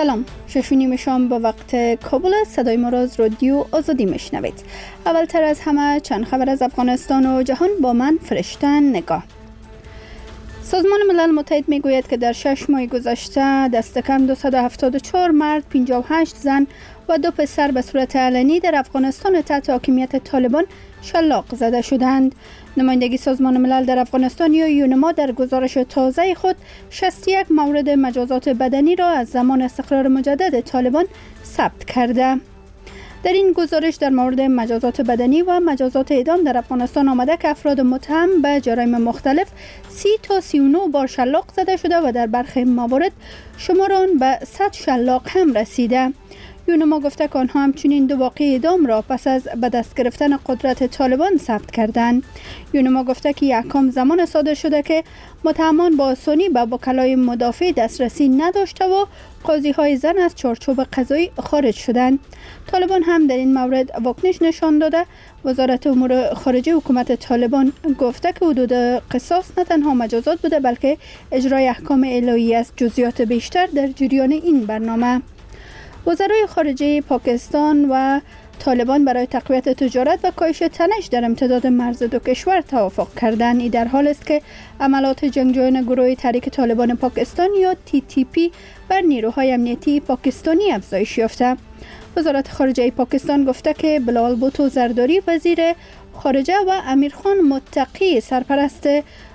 سلام، 6:30 شام به وقت کابل است. صدای ما را از رادیو آزادی میشنوید. اولتر از همه چند خبر از افغانستان و جهان با من فرشته نگاه. سازمان ملل متحد میگوید که در 6 ماه گذشته دست کم 274 مرد، 58 زن و 2 پسر به صورت علنی در افغانستان تحت حاکمیت طالبان شلاق زده شدند. نمایندگی سازمان ملل در افغانستان یا یونما در گزارش تازه خود 61 مورد مجازات بدنی را از زمان استقرار مجدد طالبان ثبت کرده. در این گزارش در مورد مجازات بدنی و مجازات اعدام در افغانستان آمده که افراد متهم به جرایم مختلف 30 تا 39 بار شلاق زده شده و در برخی موارد شمار آن به 100 شلاق هم رسیده. یونما گفته که آنها همچنین 2 واقعه اعدام را پس از به دست گرفتن قدرت طالبان ثبت کردند. یونما گفته که احکام زمان صادر شده که متهمان با آسانی به وکلای مدافع دسترسی نداشته و قاضی های زن از چارچوب قضایی خارج شدند. طالبان هم در این مورد واکنش نشان داده. وزارت امور خارجه حکومت طالبان گفته که حدود قصاص نه تنها مجازات بوده بلکه اجرای احکام الهی است. جزئیات بیشتر در جریان این برنامه. وزرای خارجه پاکستان و طالبان برای تقویت تجارت و کاهش تنش در امتداد مرز دو کشور توافق کردند. این در حال است که عملات جنگجویان گروه تحریک طالبان پاکستان یا TTP بر نیروهای امنیتی پاکستانی افزایش یافته. وزارت خارجه پاکستان گفته که بلال بوتو زرداری وزیر خارجه و امیرخان متقی سرپرست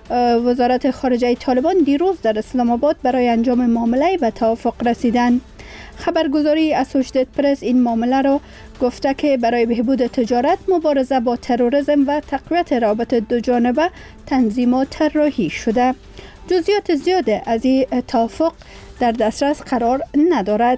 وزارت خارجه طالبان دیروز در اسلام آباد برای انجام معامله به توافق رسیدند. خبرگزاری اسوشیتد پرس این معامله را گفته که برای بهبود تجارت، مبارزه با تروریسم و تقویت روابط دو جانبه تنظیم و طراحی شده. جزئیات زیاده از این توافق در دسترس قرار ندارد.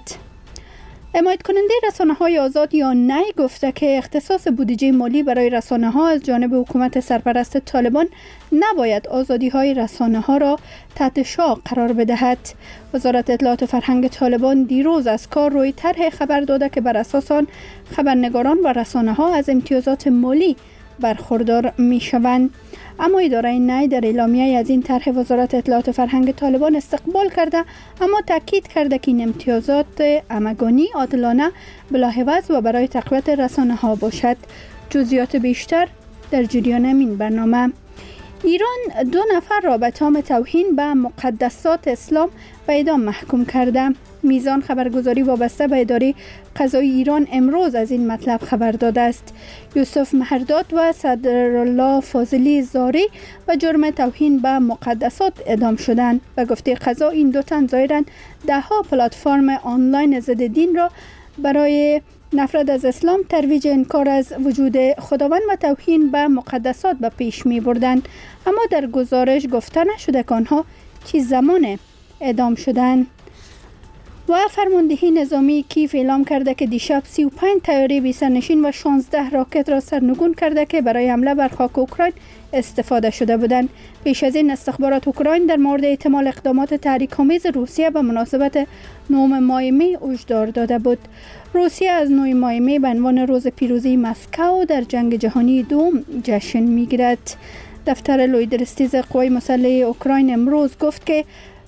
حمایت کننده رسانه‌های آزاد یا نی گفته که اختصاص بودجه مالی برای رسانه‌ها از جانب حکومت سرپرست طالبان نباید آزادی‌های رسانه‌ها را تحت شعاع قرار بدهد. وزارت اطلاعات و فرهنگ طالبان دیروز از کار روی طرح خبر داده که بر اساس آن خبرنگاران و رسانه‌ها از امتیازات مالی برخوردار می‌شوند. اما اداره نی در اعلامیه از این طرح وزارت اطلاعات و فرهنگ طالبان استقبال کرده، اما تاکید کرده که این امتیازات همگانی، عادلانه، بلاعوض و برای تقویت رسانه‌ها باشد. جزئیات بیشتر در جریان این برنامه. ایران 2 نفر را به تهم توهین به مقدسات اسلام به اعدام محکوم کرده. میزان خبرگزاری وابسته به اداره قضایی ایران امروز از این مطلب خبر داده است. یوسف مهرداد و صدرالله فاضلی زاری به جرم توهین به مقدسات اعدام شدند. به گفته قضا این 2 تن ظاهراً 10 پلتفرم آنلاین ضد دین را برای نفرت از اسلام، ترویج انکار از وجود خداوند و توهین به مقدسات به پیش می بردند. اما در گزارش گفته نشده که آنها چه زمان اعدام شدند. و فرماندهی نظامی کیف اعلام کرده که دیشب 35 طیاره بی سرنشین و 16 راکت را سرنگون کرده که برای حمله بر خاک اوکراین استفاده شده بودند. پیش از این استخبارات اوکراین در مورد احتمال اقدامات تحریک‌آمیز روسیه به مناسبت 9 ماه می هشدار داده بود. روسیه از 9 ماه می به عنوان روز پیروزی مسکو در جنگ جهانی دوم جشن می‌گیرد. دفتر لویدرستیز قوای مسلح اوکراین امروز گفت که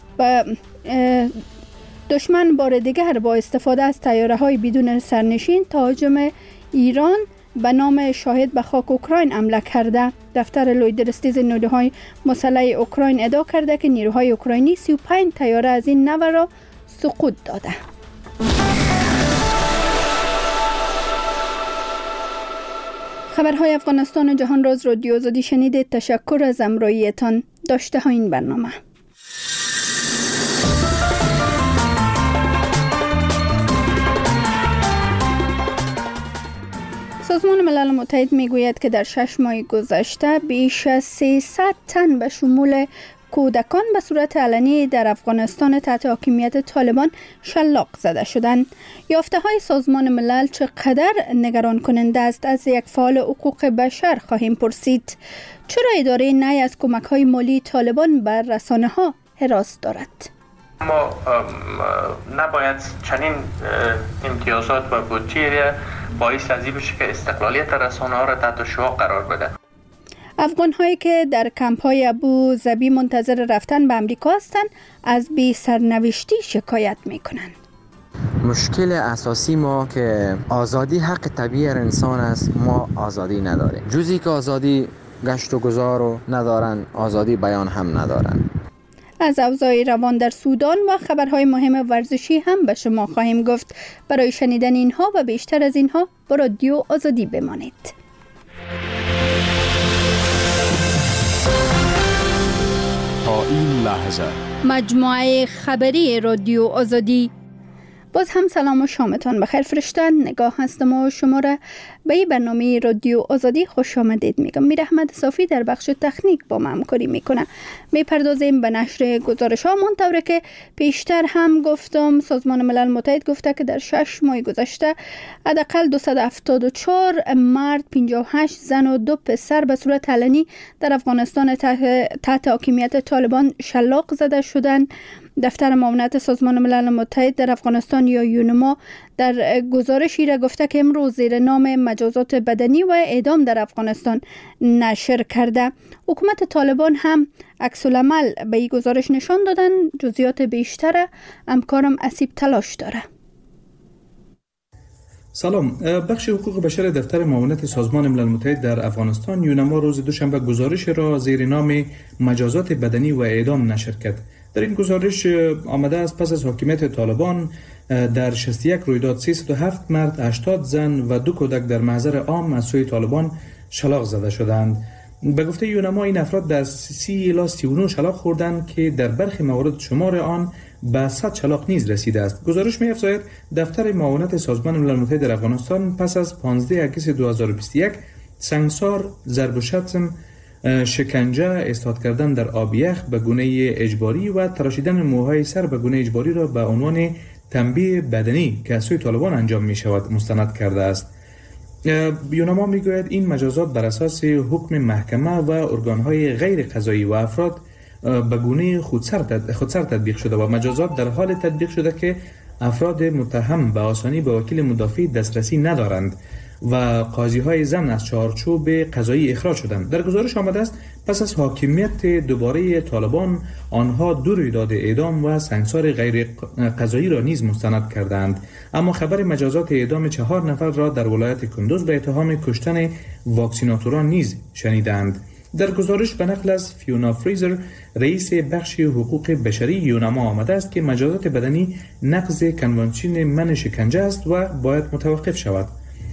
دشمن بار دیگر با استفاده از طیاره‌های بدون سرنشین تهاجم ایران به نام شاهد به خاک اوکراین حمله کرده. دفتر لویدرستیز نیروهای مسلح اوکراین ادعا کرده که نیروهای اوکراینی 35 طیاره از این نوع را سقوط داده. خبرهای افغانستان و جهان را از رادیو آزادی شنیدید. تشکر از همراهیتان. داشته ها این برنامه. سازمان ملل متحد میگوید که در 6 ماه گذشته بیش از 300 تن به شمول کودکان به صورت علنی در افغانستان تحت حاکمیت طالبان شلاق زده شدند. یافته های سازمان ملل چقدر نگران کننده است؟ از یک فعال حقوق بشر خواهیم پرسید. چرا اداره نی از کمک های مالی طالبان بر رسانه ها حراس دارد؟ ما نباید چنین امتیازات و بودجه باعث از این بشه که استقلالیت رسانه ها را تحت شعاع قرار بده. افغان هایی که در کمپ های ابو ظبی منتظر رفتن به امریکا هستند از بی سرنوشتی شکایت می کنند. مشکل اساسی ما که آزادی حق طبیعی انسان است، ما آزادی نداریم. جزی که آزادی گشت و گذار رو ندارن، آزادی بیان هم ندارن. از اوضاع روان در سودان و خبرهای مهم ورزشی هم به شما خواهیم گفت. برای شنیدن اینها و بیشتر از اینها با رادیو آزادی بمانید. تا این لحظه مجموعه خبری رادیو آزادی. باز هم سلام و شامتان بخیر. فرشتن نگاه هستم و شما را به این برنامه رادیو آزادی خوش آمدید میگم. میر احمد صافی در بخش تکنیک با ما همکاری میکنه. میپردازیم به نشر گزارش ها. منطوره که پیشتر هم گفتم، سازمان ملل متحد گفته که در 6 ماه گذشته حداقل 274 مرد، 58 زن و 2 پسر به صورت علنی در افغانستان تحت حاکمیت طالبان شلاق زده شدند. دفتر معاونت سازمان ملل متحد در افغانستان یا یونما در گزارشی را گفته که امروز زیر نام مجازات بدنی و اعدام در افغانستان نشر کرده. حکومت طالبان هم عکس العمل به این گزارش نشان دادن. جزئیات بیشتر همکارم اسیب تلاش داره. سلام. بخش حقوق بشر دفتر معاونت سازمان ملل متحد در افغانستان یونما روز دوشنبه گزارش را زیر نام مجازات بدنی و اعدام نشر کرد. در این گزارش آمده است پس از حاکمیت طالبان در 61 رویداد 307 مرد، 80 زن و 2 کودک در محضر عام از سوی طالبان شلاق زده شدند. به گفته یونما این افراد در 30 الی 39 شلاق خوردند که در برخی موارد شمار آن به 100 شلاق نیز رسیده است. گزارش می‌افزاید دفتر معاونت سازمان ملل متحد در افغانستان پس از 15 اگست 2021 سنگسار، ضرب و شتم، شکنجه، اسناد کردن در آب یخ به گونه اجباری و تراشیدن موهای سر به گونه اجباری را به عنوان تنبیه بدنی که از سوی طالبان انجام می شود مستند کرده است. یونما می گوید این مجازات بر اساس حکم محکمه و ارگانهای غیر قضایی و افراد به گونه خودسر تطبیق شده و مجازات در حال تطبیق شده که افراد متهم به آسانی به وکیل مدافع دسترسی ندارند و قاضی های زن از چارچوب قضایی اخراج شدند. در گزارش آمده است پس از حاکمیت دوباره طالبان آنها 2 رویداد اعدام و سنگسار غیر قضایی را نیز مستند کردند، اما خبر مجازات اعدام 4 نفر را در ولایت کندوز به اتهام کشتن واکسیناتوران نیز شنیدند. در گزارش به نقل از فیونا فریزر رئیس بخش حقوق بشری یونما آمده است که مجازات بدنی نقض کنوانسیون منع شکنجه است و باید متوقف شود.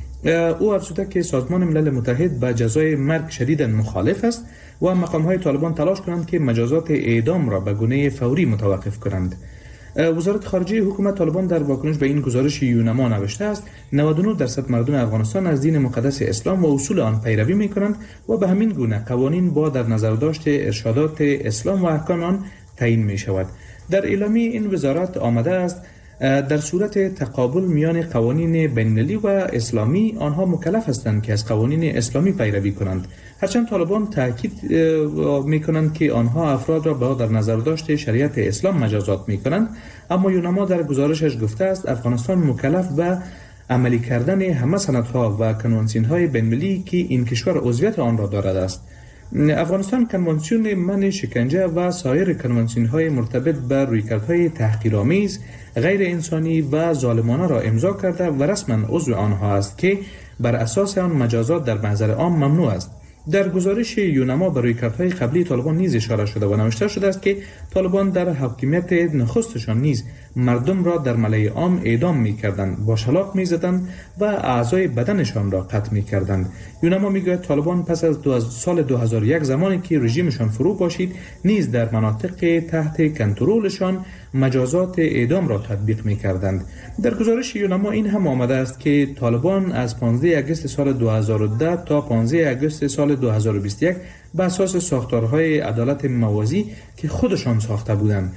او افزوده که سازمان ملل متحد با جزای مرگ شدیداً مخالف است و مقام‌های طالبان تلاش کنند که مجازات اعدام را به گونه فوری متوقف کنند. وزارت خارجه حکومت طالبان در واکنش به این گزارش یونما نوشته است 99% مردم افغانستان از دین مقدس اسلام و اصول آن پیروی می‌کنند و به همین گونه قوانین با در نظر داشت ارشادات اسلام و احکام آن تعیین می‌شود. در اعلامیه این وزارت آمده است در صورت تقابل میان قوانین بین‌المللی و اسلامی آنها مکلف هستند که از قوانین اسلامی پیروی کنند. هرچند طالبان تاکید می‌کنند که آنها افراد را با در نظر داشت شریعت اسلام مجازات می‌کنند، اما یونما در گزارشش گفته است افغانستان مکلف به عملی کردن همه سندها و کنوانسیون‌های بین‌المللی که این کشور عضویت آن را دارد است. افغانستان کنوانسیون منع شکنجه و سایر کنوانسیون‌های مرتبط به رویکردهای تحقیرآمیز، غیر انسانی و ظالمانه را امضا کرده و رسما عضو آنها است که بر اساس آن مجازات در محضر عام ممنوع است. در گزارش یونما به رویکردهای قبلی طالبان نیز اشاره شده و نوشته شده است که طالبان در حاکمیت نخستشان نیز مردم را در ملأ عام اعدام می‌کردند، با شلاق می‌زدند و اعضای بدنشان را قطع می‌کردند. یونما می‌گوید طالبان پس از سال 2001 زمانی که رژیمشان فرو باشید نیز در مناطق تحت کنترلشان مجازات اعدام را تطبیق می‌کردند. در گزارش یونما این هم آمده است که طالبان از 15 اگست سال 2010 تا 15 اگست سال 2021 به اساس ساختارهای عدالت موازی که خودشان ساخته بودند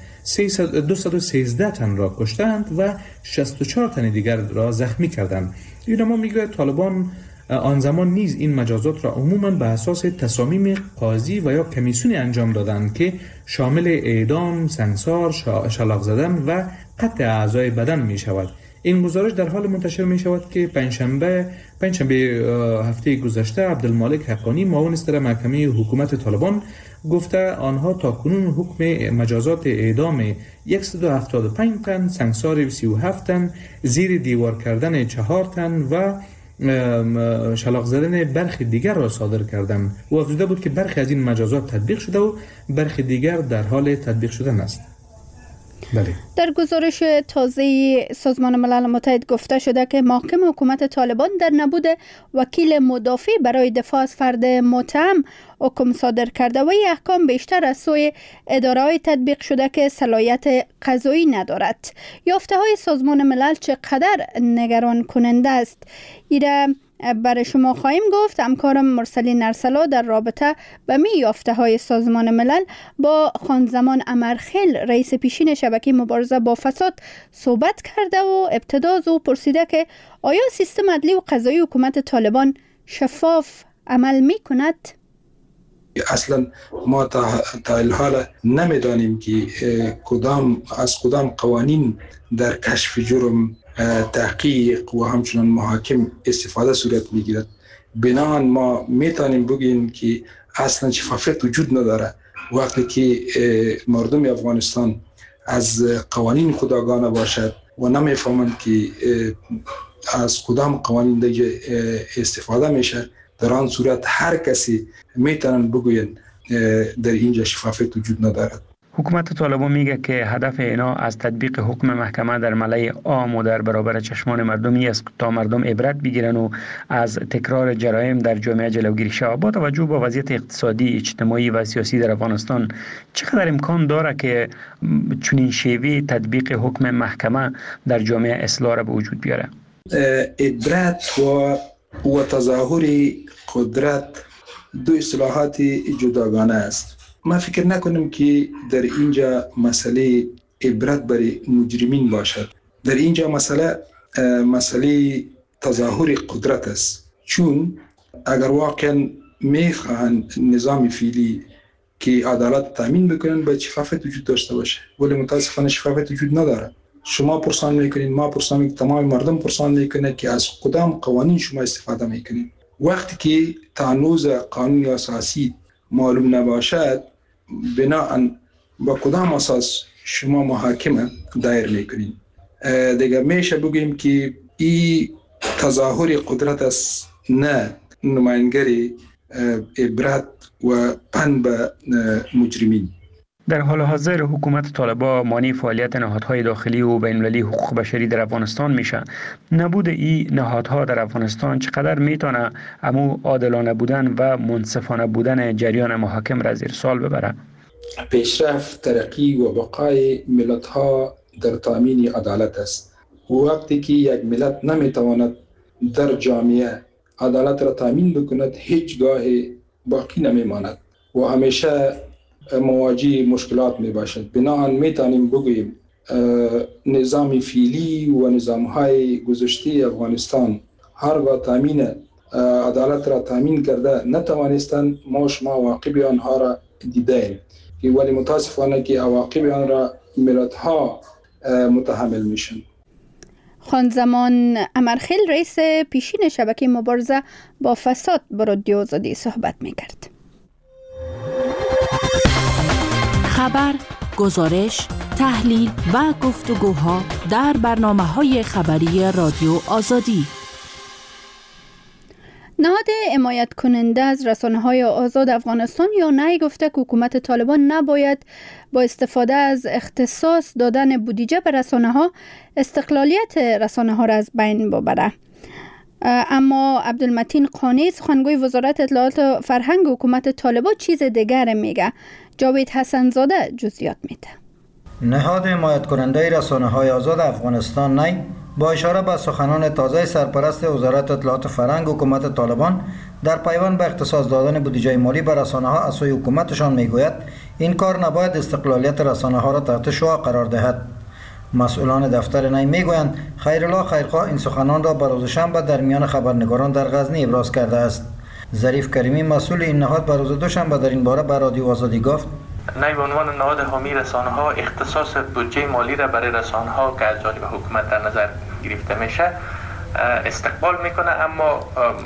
213 تن را کشتند و 64 تن دیگر را زخمی کردند. یونما میگوید طالبان آن زمان نیز این مجازات را عموماً به اساس تصامیم قاضی و یا کمیسیون انجام دادند که شامل اعدام، سنگسار، شلاق زدن و قطع اعضای بدن می شود. این گزارش در حال منتشر می شود که پنجشنبه هفته گذشته عبدالمالک حقانی معاون صدر محکمه حکومت طالبان گفته آنها تاکنون حکم مجازات اعدام 175 تن، سنگسار 37 تن، زیر دیوار کردن 4 تن و شلاق زدن برخی دیگر را صادر کردند. او افزوده بود که برخی از این مجازات تطبیق شده و برخی دیگر در حال تطبیق شدن است. بله. در گزارش تازه سازمان ملل متحد گفته شده که محکم حکومت طالبان در نبود وکیل مدافع برای دفاع از فرد متهم حکم صادر کرده و این احکام بیشتر از سوی اداره‌های تطبیق شده که صلاحیت قضایی ندارد. یافته‌های سازمان ملل چقدر نگران کننده است؟ ایره برای شما خواهیم گفت. همکارم مرسلین ارسلا در رابطه به می یافته‌های سازمان ملل با خانزمان امرخیل رئیس پیشین شبکه مبارزه با فساد صحبت کرده و ابتدا از او پرسیده که آیا سیستم عدلی و قضایی حکومت طالبان شفاف عمل می کند؟ اصلا ما تا الحال نمیدانیم که کدام قوانین در کشف جرم، تحقیق و همچنان محاکم استفاده صورت میگیرد. بنابراین ما میتونیم بگیم که اصلا شفافیت وجود نداره وقتی که مردم افغانستان از قوانین خودآگاه باشد و نمیفهمند که از کدام قوانین دیگه استفاده میشه. در آن صورت هر کسی میتونن بگوین در اینجا شفافیت وجود ندارد. حکومت طالبان میگه که هدف اینا از تطبیق حکم محکمه در ملأ عام و در برابر چشمان مردمی است تا مردم عبرت بگیرن و از تکرار جرایم در جامعه جلوگیری شود. با توجه به وضعیت اقتصادی، اجتماعی و سیاسی در افغانستان چقدر امکان داره که چنین شیوه تطبیق حکم محکمه در جامعه اصلاح را به وجود بیاره؟ عبرت و تظاهر قدرت دو اصطلاحات جداگانه است. ما فکر نکنیم که در اینجا مسئله عبرت برای مجرمین باشد. در اینجا مسئله تظاهر قدرت است، چون اگر واقعا میخواهند نظام فعلی که عدالت تامین بکنن باید شفافیت وجود داشته باشه، ولی متاسفانه شفافیت وجود نداره. شما پرسان میکنین، ما پرسان میکنیم، تمام مردم پرسان میکنه که از کدام قوانین شما استفاده میکنین. وقتی که تانوز قانون اساسی معلوم نباشد، بناهن با کدام اساس شما محاکمه دایر میکنین؟ دیگه میشه بگیم که این تظاهر قدرت است، نه نمایندگی عبرت و پند به مجرمین. در حال حاضر حکومت طالبان مانع فعالیت نهادهای داخلی و بین‌المللی حقوق بشری در افغانستان میشه. نبود این نهادها در افغانستان چقدر میتونه امو عادلانه بودن و منصفانه بودن جریان محاکم را زیر سوال ببره؟ پیشرفت، ترقی و بقای ملت‌ها در تامین عدالت است. وقتی که یک ملت نمیتواند در جامعه عدالت را تامین بکند، هیچگاه باقی نمیماند و همیشه مواجه مشکلات می باشد. بنابراین میتونیم بگوییم نظام فعلی و نظام‌های گذشته افغانستان هرگاه تامین عدالت را تامین کرده نتوانستند. ما شما عواقب آنها را دیدیم، ولی متاسفانه که عواقب آن را ملت‌ها متحمل میشن. خانزمان امرخیل رئیس پیشین شبکه مبارزه با فساد با رادیو آزادی صحبت میکرد. خبر، گزارش، تحلیل و گفتگوها در برنامه‌های خبری رادیو آزادی. نهاد حمایت کننده از رسانه‌های آزاد افغانستان یا نای گفته که حکومت طالبان نباید با استفاده از اختصاص دادن بودجه به رسانه‌ها استقلالیت رسانه‌ها را از بین ببره. اما عبدالمتین قانی سخنگوی وزارت اطلاعات و فرهنگ حکومت طالبان چیز دیگر میگه. جاوید حسن زاده جزئیات میده. نهاد حمایت کننده رسانه‌های آزاد افغانستان نای با اشاره به سخنان تازه سرپرست وزارت اطلاعات و فرهنگ حکومت طالبان در پیوند به اختصاص دادن بودجه مالی به رسانه‌ها از سوی حکومتشان میگوید این کار نباید استقلالیت رسانه‌ها را تحت شعاع قرار دهد. مسئولان دفتر نای میگویند خیرالله خیرخواه این سخنان را به روز شنبه در میان خبرنگاران در غزنی ابراز کرده است. ظریف کریمی مسئول این نهاد به روز دوشنبه در این باره به رادیو آزادی گفت نای به عنوان نهاد حامی رسانه‌ها اختصاص بودجه مالی را برای رسانه‌ها که از جانب حکومت در نظر گرفته میشه استقبال میکنه، اما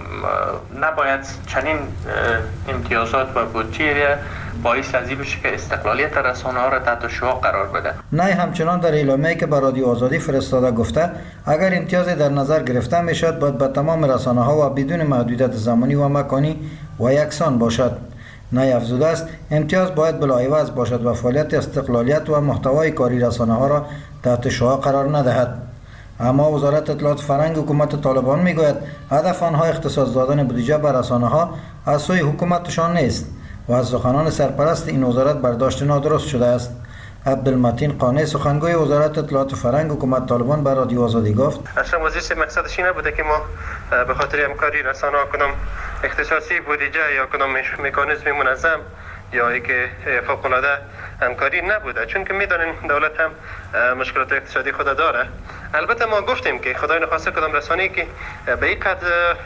نباید چنین امتیازات و بودجه باعث از این بشه که استقلالیت رسانه ها را تحت شعاع قرار بده. نه همچنان در اعلامیه‌ای که به رادیو آزادی فرستاده گفته اگر امتیازی در نظر گرفته میشد باید به تمام رسانه ها و بدون محدودیت زمانی و مکانی و یکسان باشد. نه افزوده است امتیاز باید بلاعوض باشد و فعالیت استقلالیت و محتوای کاری رسانه ها را تحت شعاع قرار ندهد. اما وزارت اطلاعات فرهنگ حکومت طالبان میگوید هدف آنها اختصاص دادن بودجه به رسانه ها از سوی حکومتشان نیست و از سخنان سرپرست این وزارت برداشت نادرست شده است. عبدالمتین قانع سخنگوی وزارت اطلاعات فرهنگ حکومت طالبان به رادیو آزادی گفت اصلا وزیر مقصدش این نبوده که ما به خاطر همکاری رسانه ها کدام اختصاصی بودجه یا کدام مکانیزم منظم یا اینکه فوق العاده همکاری نبوده، چون که میدونین دولت هم مشکلات اقتصادی خود داره. البته ما گفتیم که خدای نخواسته کدام رسانه‌ای که به این قدر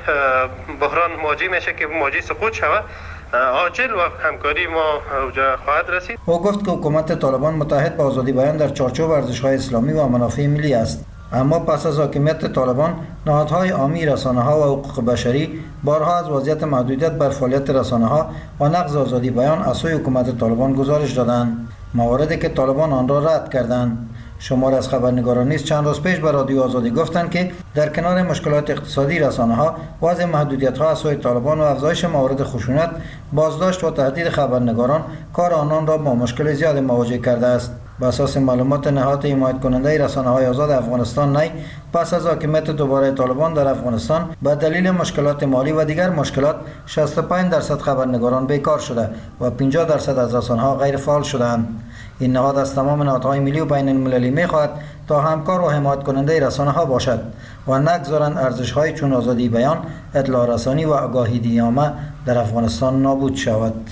بحران مواجه میشه که مواجه سقوط شود، عاجل و همکاری ما اوجا خواهد رسید. او گفت که حکومت طالبان متحد با آزادی بیان در چارچوب ارزش‌های اسلامی و منافع ملی است. اما پس از حاکمیت طالبان نهادهای عامی رسانه‌ها و حقوق بشری بارها از وضعیت محدودیت بر فعالیت رسانه‌ها و نقض آزادی بیان از سوی حکومت طالبان گزارش دادند، مواردی که طالبان آن را رد کردند. شمار از خبرنگاران نیز چند روز پیش به رادیو آزادی گفتند که در کنار مشکلات اقتصادی رسانه‌ها، وضع محدودیت‌ها از سوی طالبان و افزایش موارد خشونت، بازداشت و تهدید خبرنگاران کار آنان را با مشکل زیاد مواجه کرده است. بر اساس معلومات نهاد حمایت کننده رسانه‌های آزاد افغانستان نی، پس از حاکمیت دوباره طالبان در افغانستان به دلیل مشکلات مالی و دیگر مشکلات 65% خبرنگاران بیکار شده و 50% از رسانه‌ها غیر فعال شدند. این نهاد از تمام نهادهای ملی و بین المللی می‌خواهد تا همکار و حمایت کننده رسانه‌ها باشد و نگذارند ارزش‌های چون آزادی بیان، اطلاع رسانی و آگاهی عامه در افغانستان نابود شود.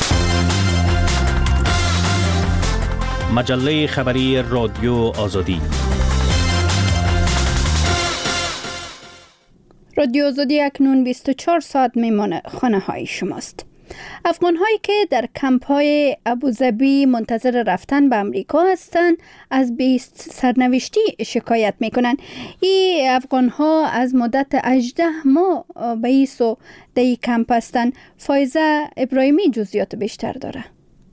مجله خبری رادیو آزادی. رادیو آزادی اکنون 24 ساعت میمانه خانه های شماست. افغان هایی که در کمپ های ابوظبی منتظر رفتن به امریکا هستند از بیست سرنوشتی شکایت میکنند. این افغان ها از مدت 18 ماه به ایسو در این کمپ هستند. فایزه ابراهیمی جزئیات بیشتر داره.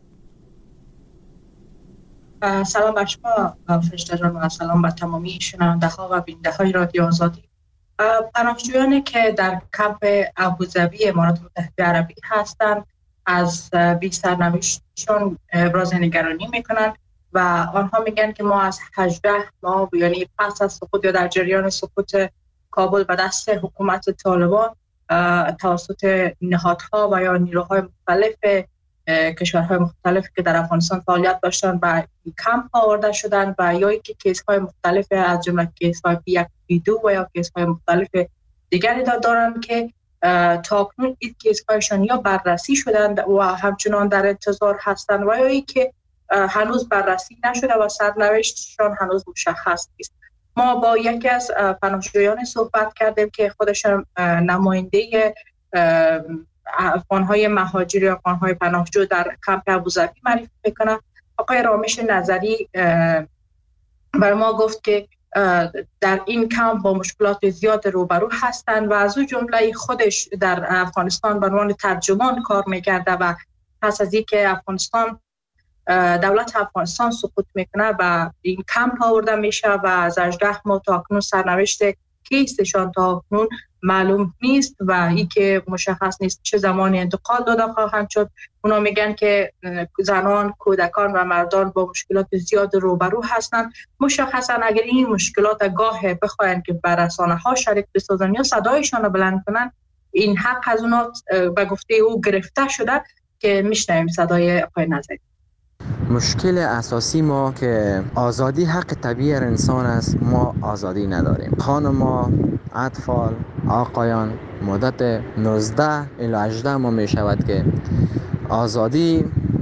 سلام بر شما فرشته جان و سلام به تمامی شنونده ها و بیننده های رادیو آزادی. پناهجویانی که در کمپ ابوظبی امارات متحده عربی هستند از بی سرنوشتشون ابراز نگرانی میکنند و آنها میگن که ما از 18 ماه یعنی پس از سقوط یا در جریان سقوط کابل به دست حکومت طالبان توسط نهادها و یا نیروهای مختلف کشورهای مختلف که در افغانستان فعالیت داشتن و کمپ آورده شدن و یا اینکه کیس‌های مختلف از جمله کیس‌های P1P2 و یا کیس‌های مختلف دیگری دارند که تاکنون این کیس‌هایشان یا بررسی شدند و همچنان در انتظار هستند و یا اینکه هنوز بررسی نشده و سرنوشتشان هنوز مشخص نیست. ما با یکی از پناهجویان صحبت کردیم که خودشان نماینده افغان‌های مهاجر یا افغان‌های پناهجو در کمپ ابوظبی معرفی میکنه. آقای رامش نظری بر ما گفت که در این کمپ با مشکلات زیاد روبرو هستند و از او جمله خودش در افغانستان به عنوان ترجمان کار میکرده و پس از اینکه دولت افغانستان سقوط میکنه و این کمپ آورده میشه و از 18 ماه تا اکنون سرنوشت کیسشان تا اکنون معلوم نیست و این که مشخص نیست چه زمانی انتقال داده خواهند شد. اونا میگن که زنان، کودکان و مردان با مشکلات زیاد روبرو هستند. مشخصا اگر این مشکلات گاه بخواین که بر رسانه‌ها شریک بسازن یا صدایشان رو بلند کنن، این حق از اونا به گفته او گرفته شده که میشنویم صدای آقای نظری. مشکل اساسی ما که آزادی حق طبیعی انسان است، ما آزادی نداریم. خانم‌ها، اطفال، آقایان مدت 19 الی 18 ماه می شود که آزادی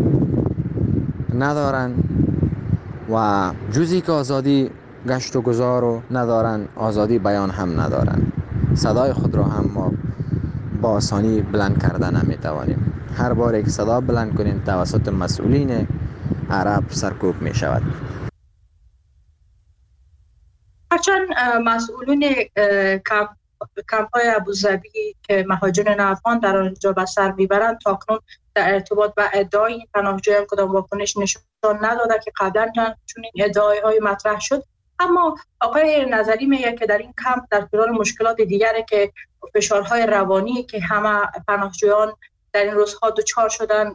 ندارن و جزی که آزادی گشت و گذار رو ندارن، آزادی بیان هم ندارن. صدای خود را هم ما با آسانی بلند کردن نمیتوانیم. هر بار که صدا بلند کنیم توسط مسئولین عرب سرکوب می شود. هرچند مسئولین کمپ‌های ابوظبی که مهاجران افغان در آنجا به سر میبرند تاکنون در ارتباط با ادعای پناهجویان کدام واکنش نشان نداده که قبلا چون این ادعاهای مطرح شد. اما آقای نظری میگه که در این کمپ در خلال مشکلات دیگری که فشارهای روانی که همه پناهجویان در این روزها دچار شدن،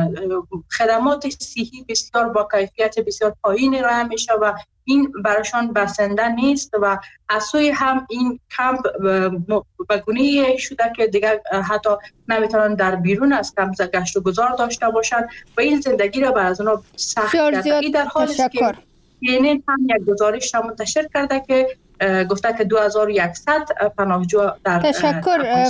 خدمات صحی بسیار با کیفیت بسیار پایینی ارائه میشه و این براشان بسنده نیست و از سوی هم این کمپ به گونه‌ای شده که دیگر حتی نمیتونن در بیرون از کمپ گشت و گذار داشته باشن و این زندگی را بر از اونا سخت کرده. در حالی که CNN هم یک گزارش را منتشر کرده که گفته که 2100 پناهجو در تشکر.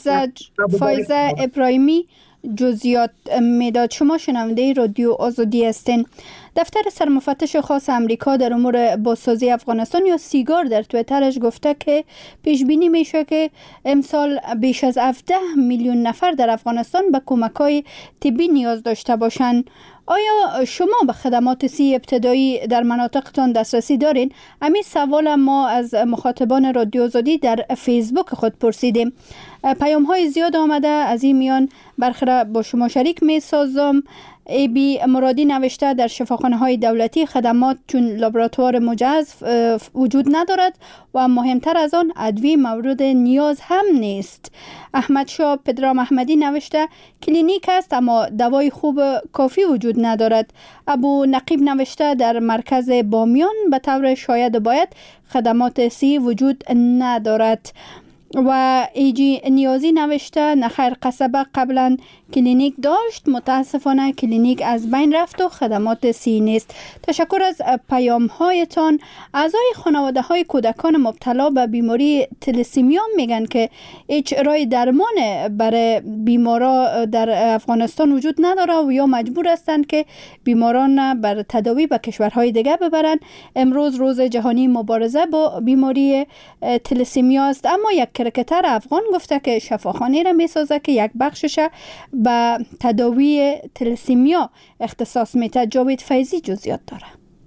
فایزه ابراهیمی جزئیات میداد. شما شنونده رادیو آزادی هستین. دفتر سرمفتش خاص امریکا در امور بازسازی افغانستان یا سیگار در توییترش گفته که پیش بینی میشه که امسال بیش از 17 میلیون نفر در افغانستان به کمک‌های طبی نیاز داشته باشند. آیا شما به خدمات صحی ابتدایی در مناطقتان دسترسی دارین؟ همین سوال ما از مخاطبان رادیو آزادی در فیسبوک خود پرسیدیم. پیام های زیاد آمده، از این میان برخلاف با شما شریک می سازم. ای بی مرادی نوشته در شفاخانه های دولتی خدمات چون لابراتوار مجهز وجود ندارد و مهمتر از آن ادویه مورد نیاز هم نیست. احمد شاه پدرام احمدی نوشته کلینیک است اما دوای خوب کافی وجود ندارد. ابو نقیب نوشته در مرکز بامیان به طور شاید باید خدمات صحی وجود ندارد. و ایجی نیازی نوشته نخیر قصبه قبلا کلینیک داشت، متاسفانه کلینیک از بین رفت و خدمات صحی نیست. تشکر از پیام هایتان. اعضای خانواده های کودکان مبتلا به بیماری تلسیمیا میگن که هیچ راه درمان برای بیمارا در افغانستان وجود نداره و یا مجبور هستند که بیماران بر تداوی به کشورهای دیگه ببرن. امروز روز جهانی مبارزه با بیماری تلسیمیا است، اما یک کرکتر افغان گفته که شفاخانه را میسازه که یک بخشش به تداوی تلسیمیا اختصاص میده. جاوید فیضی جزئیات داره.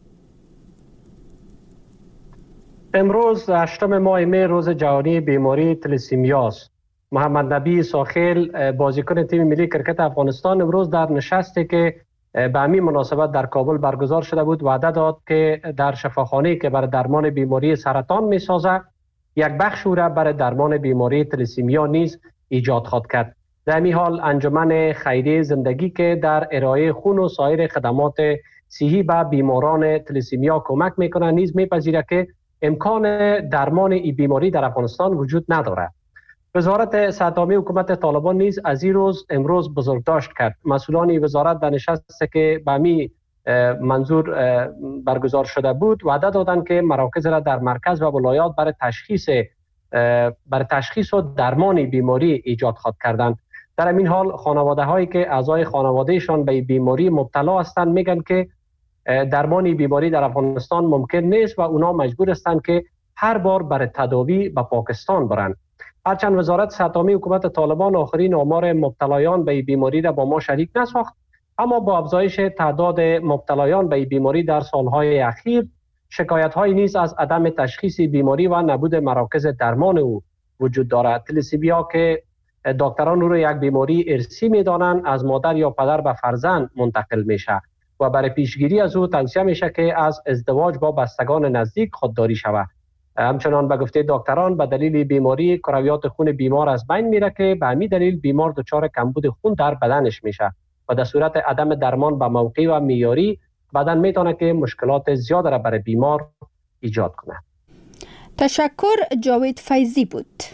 امروز 8 ماه می روز جهانی بیماری تلسیمیا است. محمد نبی ساخیل بازیکن تیم ملی کرکت افغانستان امروز در نشستی که به همین مناسبت در کابل برگزار شده بود وعده داد که در شفاخانه‌ای که برای درمان بیماری سرطان میسازه یک بخش او را برای درمان بیماری تلسیمیا نیز ایجاد خواهد کرد. در این حال انجمن خیریه زندگی که در ارائه خون و سایر خدمات صحی به بیماران تلسیمیا کمک میکنه نیز میپذیره که امکان درمان این بیماری در افغانستان وجود ندارد. وزارت صحت عامه حکومت طالبان نیز از این روز امروز بزرگداشت کرد. مسئولان وزارت در نشستی که به همین منظور برگزار شده بود وعده دادند که مراکز را در مرکز و ولایات برای تشخیص و درمان بیماری ایجاد خواهد کردند. در این حال خانواده هایی که اعضای خانوادهشان به بیماری مبتلا هستند میگن که درمان بیماری در افغانستان ممکن نیست و اونا مجبور هستند که هر بار برای تداوی به پاکستان برند. هرچند وزارت صحت عامه حکومت طالبان آخرین آمار مبتلایان به بیماری را با ما شریک نساخت، اما با افزایش تعداد مبتلایان به بیماری در سالهای اخیر شکایت‌هایی نیز از عدم تشخیص بیماری و نبود مراکز درمان او وجود دارد. تلسیمیا که دکتران او را یک بیماری ارثی می‌دانند از مادر یا پدر به فرزند منتقل میشه و برای پیشگیری از او توصیه میشه که از ازدواج با بستگان نزدیک خودداری شود. همچنان به گفته دکتران به دلیل بیماری کرویات خون بیمار از بین میره که به همین دلیل بیمار دچار کمبود خون در بدنش میشه و در صورت عدم درمان به موقع و معیاری بدن میتونه که مشکلات زیاد را برای بیمار ایجاد کنه. تشکر. جاوید فیضی بود.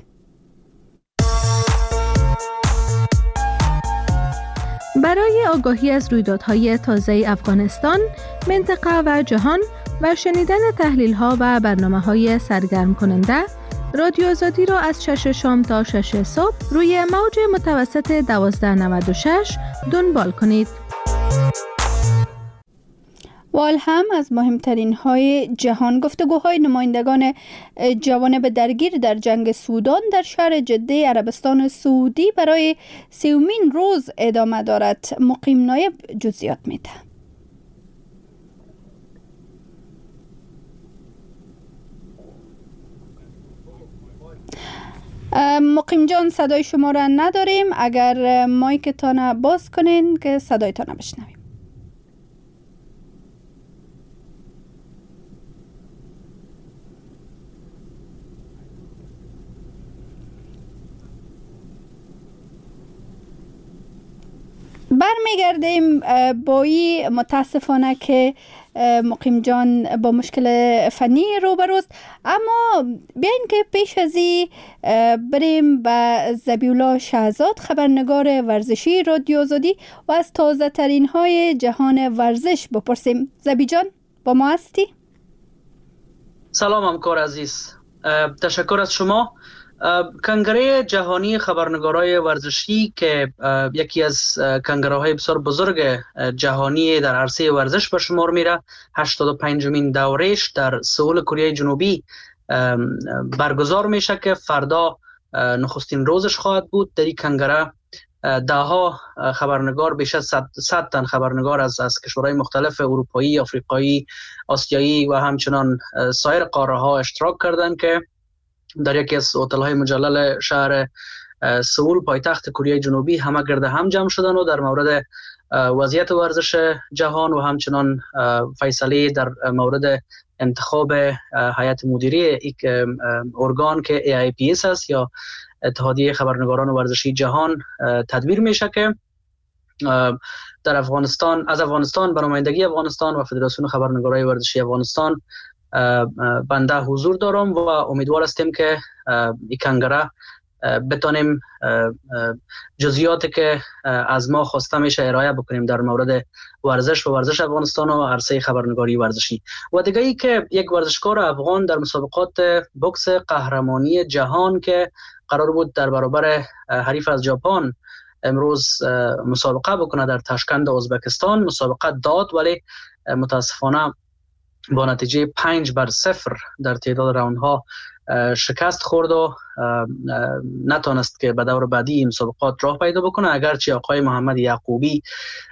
برای آگاهی از رویدادهای تازه افغانستان، منطقه و جهان و شنیدن تحلیل‌ها و برنامه‌های سرگرم کننده، رادیو آزادی را از 6 شام تا 6 صبح روی موج متوسط 1296 دنبال کنید. وال هم از مهمترین های جهان گفتگوهای نمایندگان جوانب درگیر در جنگ سودان در شهر جده عربستان سعودی برای 30مین روز ادامه دارد. مقیم نایب جزئیات میده. مقیم جان صدای شما را نداریم، اگر مایکتان باز کنین که صدایتان بشنویم. برمیگردیم با این متاسفانه که مقیم جان با مشکل فنی روبروست، اما بیاین که پیش از این بریم به ذبیحالله شهزاد، خبرنگار ورزشی رادیو آزادی و از تازه ترین های جهان ورزش بپرسیم. ذبی جان با ما هستی؟ سلام همکار عزیز، تشکر از شما. کنگره جهانی خبرنگارای ورزشی که یکی از کنگره‌های بسیار بزرگ جهانی در عرصه ورزش به شمار میره، 85مین دورهش در سئول کره جنوبی برگزار میشه که فردا نخستین روزش خواهد بود. در این کنگره دهها خبرنگار، بیش از 100 تن خبرنگار از کشورهای مختلف اروپایی، آفریقایی، آسیایی و همچنان سایر قاره‌ها اشتراک کردند که در یکی از هتل‌های مجلل شهر سئول پایتخت کره جنوبی همه گرد هم جمع شدن و در مورد وضعیت ورزش جهان و همچنان فیصله در مورد انتخاب هیئت مدیره یک ارگان که AIPS است یا اتحادیه خبرنگاران ورزشی جهان تدبیر میشه که در افغانستان، از افغانستان به نمایندگی افغانستان و فدراسیون خبرنگارای ورزشی افغانستان بنده حضور دارم و امیدوار هستیم که این کنگره بتانیم جزئیاتی که از ما خواسته میشه ارائه بکنیم در مورد ورزش و ورزش افغانستان و عرصه خبرنگاری ورزشی. و دیگه ای که یک ورزشکار افغان در مسابقات بوکس قهرمانی جهان که قرار بود در برابر حریف از ژاپن امروز مسابقه بکنه در تاشکند ازبکستان، مسابقه داد ولی متاسفانه با نتیجه 5-0 در تعداد راوندها شکست خورد و نتونست که به دور بعدی این مسابقات راه پیدا بکنه، اگرچه آقای محمد یعقوبی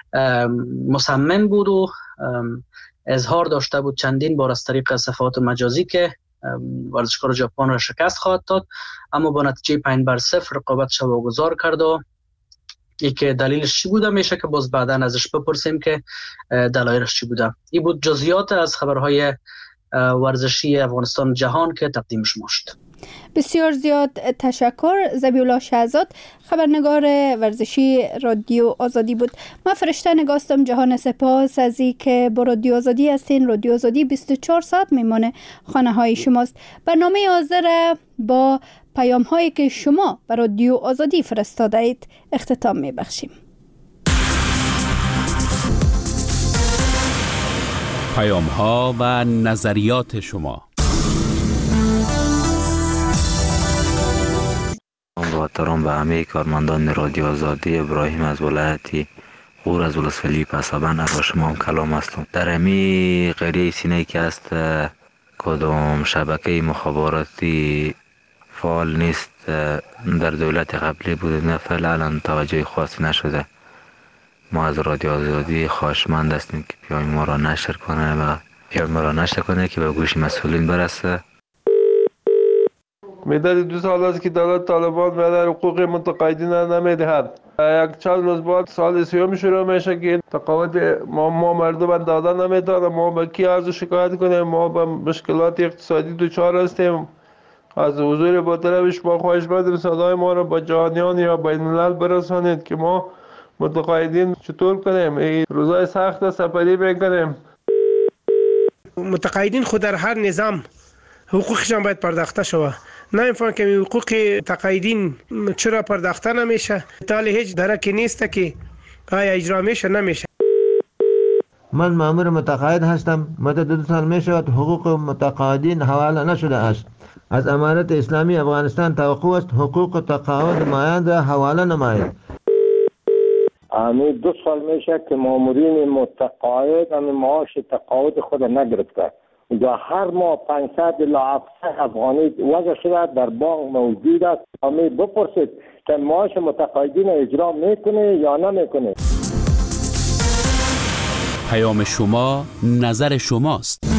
مصمم بود و اظهار داشته بود چندین بار از طریق صفحات مجازی که ورزشکار ژاپن را شکست خواهد داد، اما با نتیجه 5-0 رقابتش واگذار کرد و ای که دلیلش چی بوده میشه که باز بعدا ازش بپرسیم که دلایلش چی بوده. این بود جزئیات از خبرهای ورزشی افغانستان جهان که تقدیم شما شد. بسیار زیاد تشکر. ذبیحالله شهزاد، خبرنگار ورزشی رادیو آزادی بود. من فرشته نگاستم. جهان سپاس از این که با رادیو آزادی هستین. رادیو آزادی 24 ساعت میمانه خانه های شماست. برنامه حاضر با پیام هایی که شما به رادیو آزادی فرستاده اید اختتام میبخشیم. پیام ها و نظریات شما. با احترام به همه کارمندان رادیو آزادی، ابراهیم از ولایتی غور از ولسوالی پسابند با شما هم کلام هستم. در همی قریه سینه که است کدام شبکه مخابراتی فعال نیست، در دولت قبلی بوده نه فعلا توجه خاصی نشده. ما از رادیو آزادی خواهشمند هستیم که پیام ما را نشر کنه که به گوش مسئولین برسه. مدت 2 سال است که دولت طالبان به حقوق متقاعدین نمیدهد. یک چند روز بعد سال سیوم شروع میشه که تقاعد ما مردم دادن نمیدن. ما به کی عرض شکایت کنیم؟ ما به مشکلات اقتصادی دچار هستیم. از حضور با طرفش ما خواهشمندیم صدای ما را با جهانیان یا بین الملل برسانید که ما متقاعدین چطور کنیم. این روزای سخت سپری میکنیم. متقاعدین خود در هر نظام حقوقشان باید پرداخته شود. نمی‌فهمم که حقوق تقاعدین چرا پرداخته نمیشه. تالی هیچ درکی نیست که آیا اجرا میشه نمیشه. من مأمور متقاعد هستم. مدت 2 سال میشود حقوق متقاعدین حواله نشده است. از امارت اسلامی افغانستان توقع است حقوق تقاعد مایند را حواله نماید. امی 2 سال میشه که مامورین متقاعد معاش تقاعد خود نگرفته و هر ماه 500 الی 700 افغانی وضع شده در بانک موجود است. امی بپرسید که معاش متقاعدین اجرا میکنه یا نمیکنه. پیام شما نظر شماست.